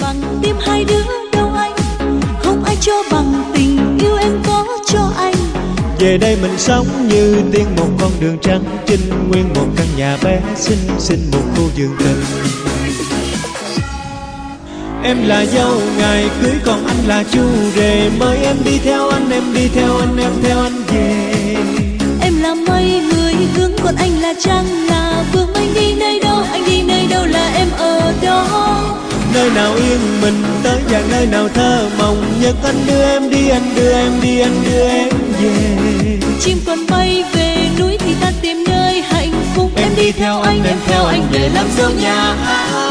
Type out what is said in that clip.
bằng tim hai đứa đâu anh, không ai cho bằng tình yêu em có cho anh. Về đây mình sống như tiên, một con đường trắng trinh, nguyên một căn nhà bé xinh xinh, một khu vườn tình. Em là dâu ngày cưới, còn anh là chú rể. Mời em đi theo anh, em đi theo anh, em theo anh về. Em là mây mười hướng, còn anh là trăng là vương. Anh đi nơi đâu, anh đi nơi đâu là em ở đó. Nơi nào yên mình tới và nơi nào thơ mộng nhất, anh đưa em đi, anh đưa em đi, anh đưa em về. Chim còn bay về núi thì ta tìm nơi hạnh phúc. Em đi theo anh, em theo anh về làm dâu nhà.